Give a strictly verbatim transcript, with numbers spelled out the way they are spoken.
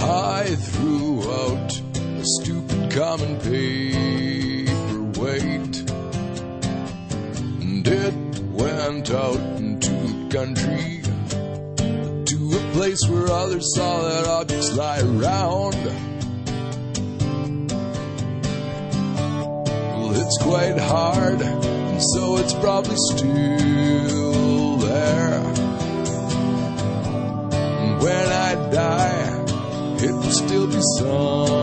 I threw out a stupid common paperweight, and it went out into the country, to a place where other solid objects lie around. Well, it's quite hard, and so it's probably still there. And when I die, it will still be some